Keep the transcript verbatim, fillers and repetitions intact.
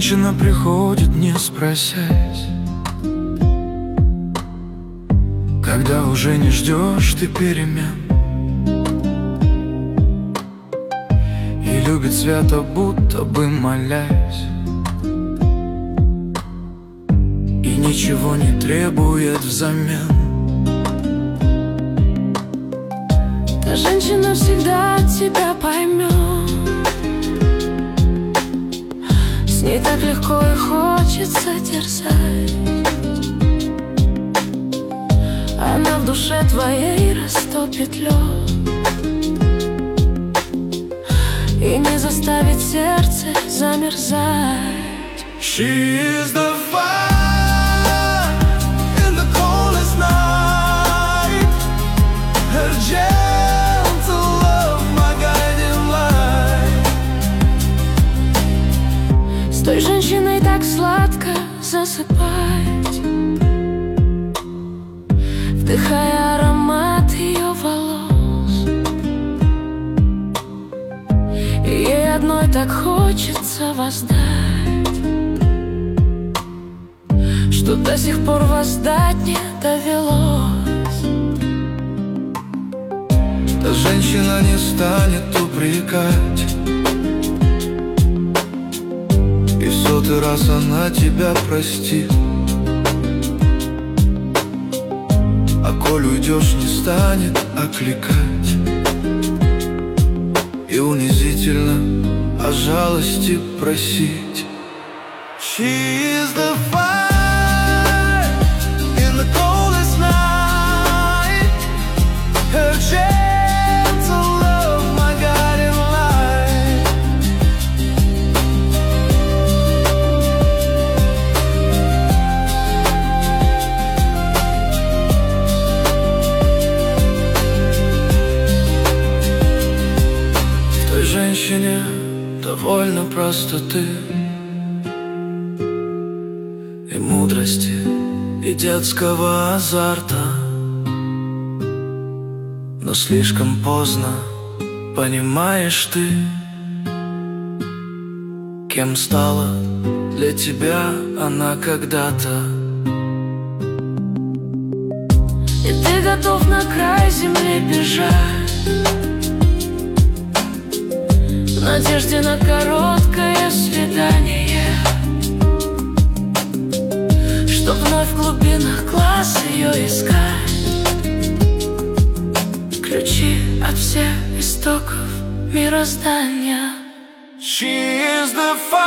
женщина приходит, не спросясь, когда уже не ждешь ты перемен, и любит свято, будто бы молясь, и ничего не требует взамен. Та женщина всегда тебя поймет. С ней так легко и хочется дерзать. Она в душе твоей растопит лед и не заставит сердце замерзать. She is the fire in the coldest night. Her gentle love, my guiding light. С той женщиной так сладко засыпать, вдыхая аромат ее волос. И ей одной так хочется воздать, что до сих пор воздать не довелось. Та женщина не станет упрекать, и в сотый раз она тебя простит. А коль уйдешь, не станет окликать и унизительно о жалости просить. She is the fire in the coldest night. Her gentle love, my guiding light. В той женщине довольно простоты и мудрости, и детского азарта. Но слишком поздно понимаешь ты, кем стала для тебя она когда-то. И ты готов на край земли бежать в надежде на короткое свидание, чтоб вновь в глубинах глаз ее искать ключи от всех истоков мироздания. She is the fire